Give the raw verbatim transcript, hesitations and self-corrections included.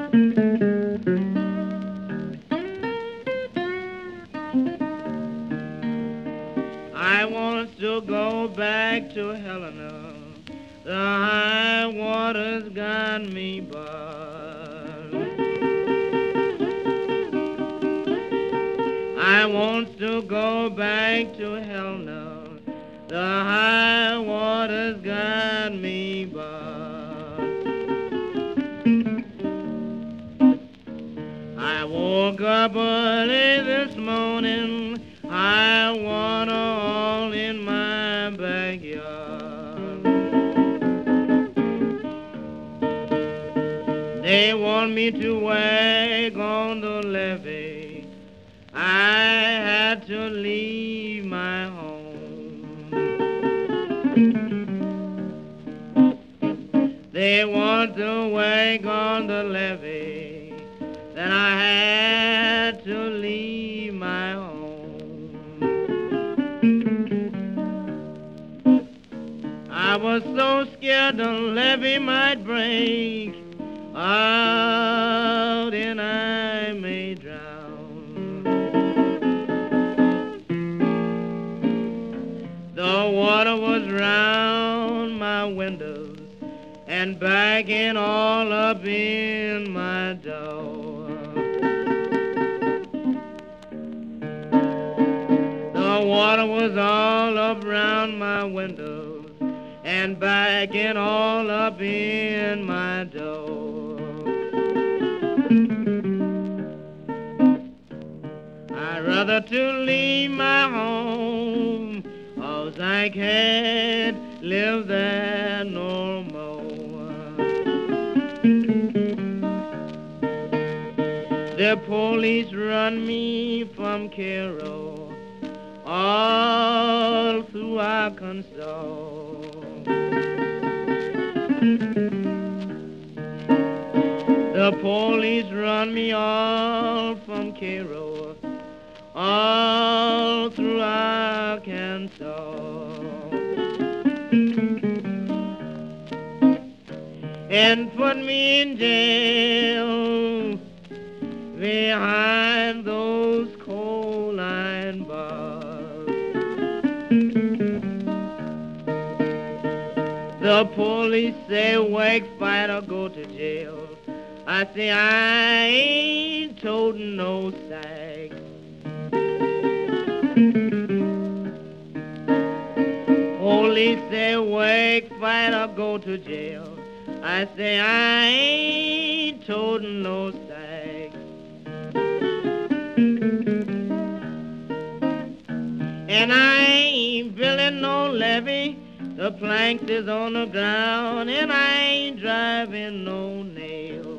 I want to go back to Helena. The high waters got me by. I want to go back to Helena. The high waters got me by. I woke up early this morning, high water all in my backyard. They want me to wag on the levee. I had to leave my home. They want to wag on the levee. Then I had to leave my home. I was so scared the levee might break out and I may drown. The water was round my windows and backing all up in my door. The water was all up round my windows and backing all up in my door. I'd rather to leave my home, 'cause I can't live there no more. The police run me from Cairo all through Arkansas. The police run me all from Cairo all through Arkansas. And put me in jail behind those coal iron bars. The police say, wake, fight, or go to jail. I say, I ain't toting no sack. Police say, wake, fight, or go to jail. I say, I ain't toting no sack. And I ain't building no levee. The planks is on the ground, and I ain't driving no nails.